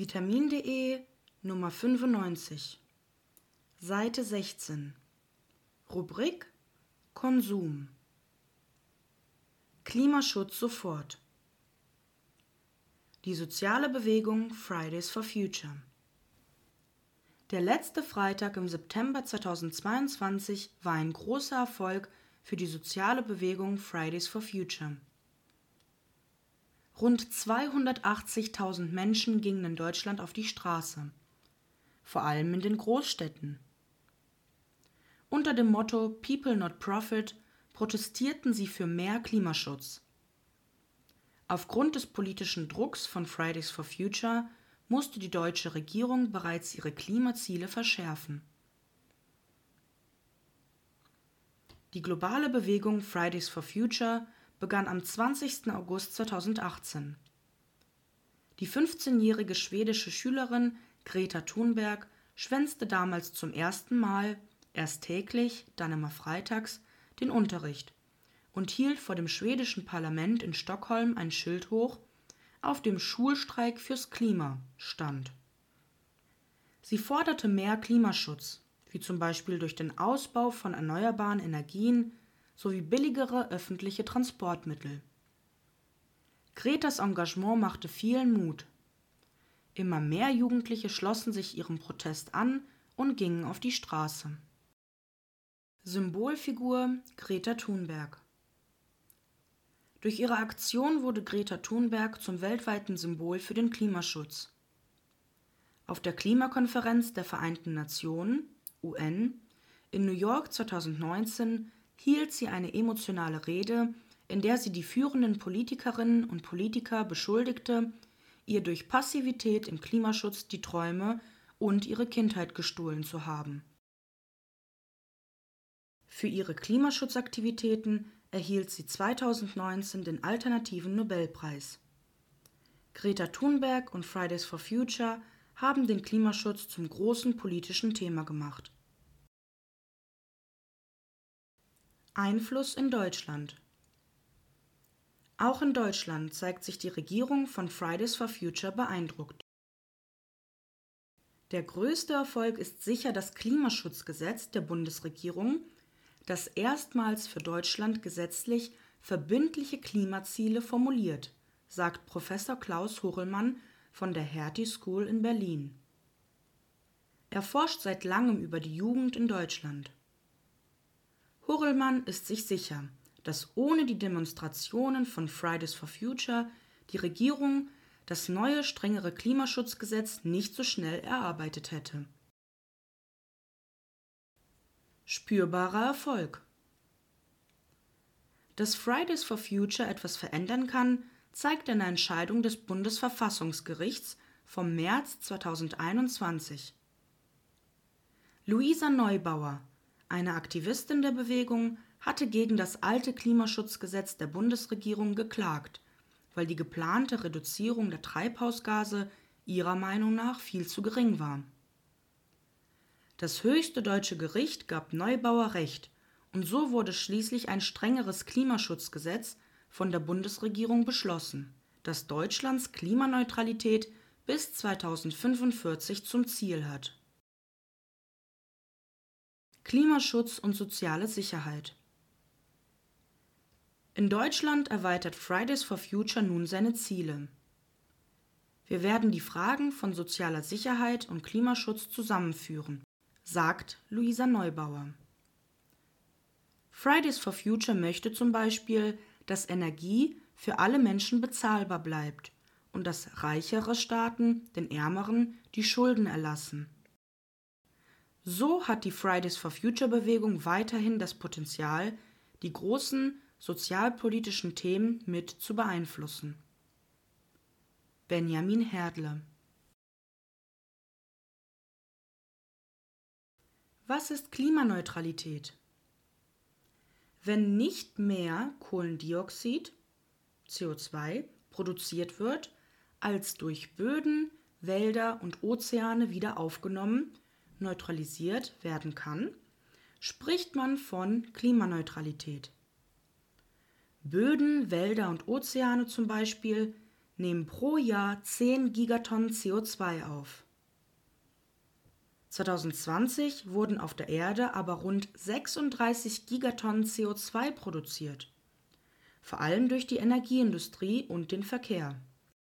Vitamin.de Nummer 95, Seite 16, Rubrik Konsum. Klimaschutz sofort. Die soziale Bewegung Fridays for Future. Der letzte Freitag im September 2022 war ein großer Erfolg für die soziale Bewegung Fridays for Future. Rund 280.000 Menschen gingen in Deutschland auf die Straße, vor allem in den Großstädten. Unter dem Motto People not Profit protestierten sie für mehr Klimaschutz. Aufgrund des politischen Drucks von Fridays for Future musste die deutsche Regierung bereits ihre Klimaziele verschärfen. Die globale Bewegung Fridays for Future begann am 20. August 2018. Die 15-jährige schwedische Schülerin Greta Thunberg schwänzte damals zum ersten Mal, erst täglich, dann immer freitags, den Unterricht und hielt vor dem schwedischen Parlament in Stockholm ein Schild hoch, auf dem Schulstreik fürs Klima stand. Sie forderte mehr Klimaschutz, wie zum Beispiel durch den Ausbau von erneuerbaren Energien sowie billigere öffentliche Transportmittel. Gretas Engagement machte vielen Mut. Immer mehr Jugendliche schlossen sich ihrem Protest an und gingen auf die Straße. Symbolfigur Greta Thunberg. Durch ihre Aktion wurde Greta Thunberg zum weltweiten Symbol für den Klimaschutz. Auf der Klimakonferenz der Vereinten Nationen, UN, in New York 2019 hielt sie eine emotionale Rede, in der sie die führenden Politikerinnen und Politiker beschuldigte, ihr durch Passivität im Klimaschutz die Träume und ihre Kindheit gestohlen zu haben. Für ihre Klimaschutzaktivitäten erhielt sie 2019 den Alternativen Nobelpreis. Greta Thunberg und Fridays for Future haben den Klimaschutz zum großen politischen Thema gemacht. Einfluss in Deutschland. Auch in Deutschland zeigt sich die Regierung von Fridays for Future beeindruckt. Der größte Erfolg ist sicher das Klimaschutzgesetz der Bundesregierung, das erstmals für Deutschland gesetzlich verbindliche Klimaziele formuliert, sagt Professor Klaus Hurrellmann von der Hertie School in Berlin. Er forscht seit langem über die Jugend in Deutschland. Hurrellmann ist sich sicher, dass ohne die Demonstrationen von Fridays for Future die Regierung das neue, strengere Klimaschutzgesetz nicht so schnell erarbeitet hätte. Spürbarer Erfolg. Dass Fridays for Future etwas verändern kann, zeigt eine Entscheidung des Bundesverfassungsgerichts vom März 2021. Luisa Neubauer, eine Aktivistin der Bewegung, hatte gegen das alte Klimaschutzgesetz der Bundesregierung geklagt, weil die geplante Reduzierung der Treibhausgase ihrer Meinung nach viel zu gering war. Das höchste deutsche Gericht gab Neubauer Recht und so wurde schließlich ein strengeres Klimaschutzgesetz von der Bundesregierung beschlossen, das Deutschlands Klimaneutralität bis 2045 zum Ziel hat. Klimaschutz und soziale Sicherheit. In Deutschland erweitert Fridays for Future nun seine Ziele. Wir werden die Fragen von sozialer Sicherheit und Klimaschutz zusammenführen, sagt Luisa Neubauer. Fridays for Future möchte zum Beispiel, dass Energie für alle Menschen bezahlbar bleibt und dass reichere Staaten den Ärmeren die Schulden erlassen. So hat die Fridays for Future Bewegung weiterhin das Potenzial, die großen sozialpolitischen Themen mit zu beeinflussen. Benjamin Herdle. Was ist Klimaneutralität? Wenn nicht mehr Kohlendioxid, CO2, produziert wird, als durch Böden, Wälder und Ozeane wieder aufgenommen, neutralisiert werden kann, spricht man von Klimaneutralität. Böden, Wälder und Ozeane zum Beispiel nehmen pro Jahr 10 Gigatonnen CO2 auf. 2020 wurden auf der Erde aber rund 36 Gigatonnen CO2 produziert, vor allem durch die Energieindustrie und den Verkehr.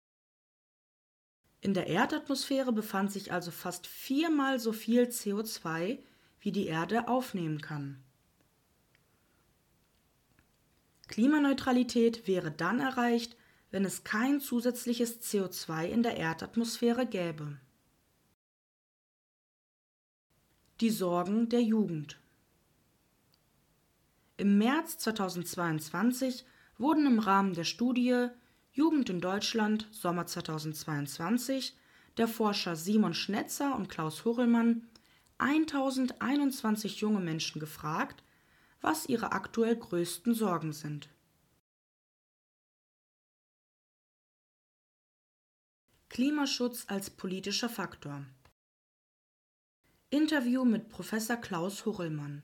In der Erdatmosphäre befand sich also fast 4-mal so viel CO2, wie die Erde aufnehmen kann. Klimaneutralität wäre dann erreicht, wenn es kein zusätzliches CO2 in der Erdatmosphäre gäbe. Die Sorgen der Jugend. Im März 2022 wurden im Rahmen der Studie Jugend in Deutschland Sommer 2022 der Forscher Simon Schnetzer und Klaus Hurrellmann 1021 junge Menschen gefragt, was ihre aktuell größten Sorgen sind. Klimaschutz als politischer Faktor. Interview mit Professor Klaus Hurrellmann.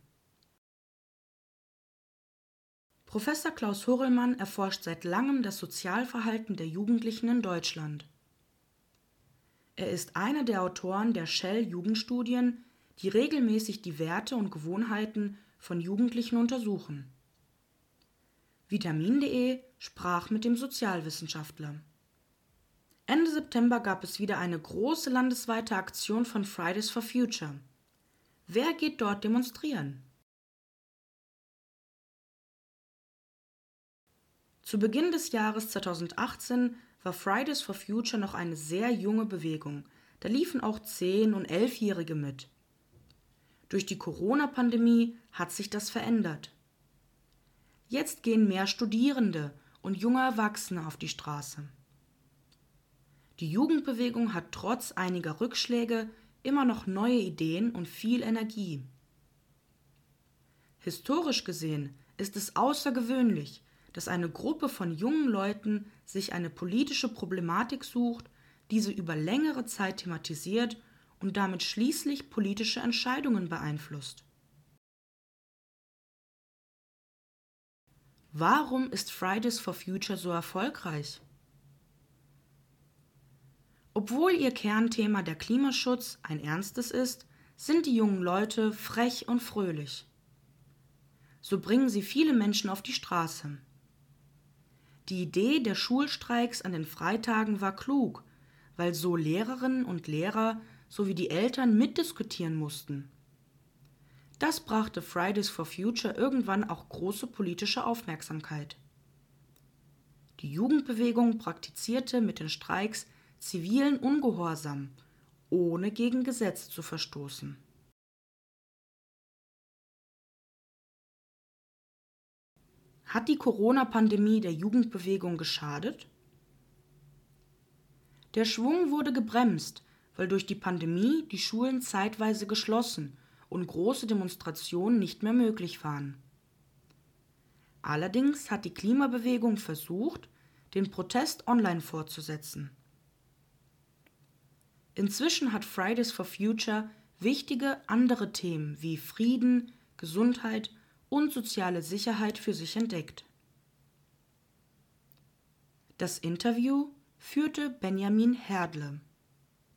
Professor Klaus Hurrellmann erforscht seit langem das Sozialverhalten der Jugendlichen in Deutschland. Er ist einer der Autoren der Shell-Jugendstudien, die regelmäßig die Werte und Gewohnheiten von Jugendlichen untersuchen. Vitamin.de sprach mit dem Sozialwissenschaftler. Ende September gab es wieder eine große landesweite Aktion von Fridays for Future. Wer geht dort demonstrieren? Zu Beginn des Jahres 2018 war Fridays for Future noch eine sehr junge Bewegung. Da liefen auch 10- und 11-Jährige mit. Durch die Corona-Pandemie hat sich das verändert. Jetzt gehen mehr Studierende und junge Erwachsene auf die Straße. Die Jugendbewegung hat trotz einiger Rückschläge immer noch neue Ideen und viel Energie. Historisch gesehen ist es außergewöhnlich, dass eine Gruppe von jungen Leuten sich eine politische Problematik sucht, diese über längere Zeit thematisiert und damit schließlich politische Entscheidungen beeinflusst. Warum ist Fridays for Future so erfolgreich? Obwohl ihr Kernthema der Klimaschutz ein ernstes ist, sind die jungen Leute frech und fröhlich. So bringen sie viele Menschen auf die Straße. Die Idee der Schulstreiks an den Freitagen war klug, weil so Lehrerinnen und Lehrer sowie die Eltern mitdiskutieren mussten. Das brachte Fridays for Future irgendwann auch große politische Aufmerksamkeit. Die Jugendbewegung praktizierte mit den Streiks zivilen Ungehorsam, ohne gegen Gesetz zu verstoßen. Hat die Corona-Pandemie der Jugendbewegung geschadet? Der Schwung wurde gebremst, weil durch die Pandemie die Schulen zeitweise geschlossen und große Demonstrationen nicht mehr möglich waren. Allerdings hat die Klimabewegung versucht, den Protest online fortzusetzen. Inzwischen hat Fridays for Future wichtige andere Themen wie Frieden, Gesundheit und soziale Sicherheit für sich entdeckt. Das Interview führte Benjamin Herdle.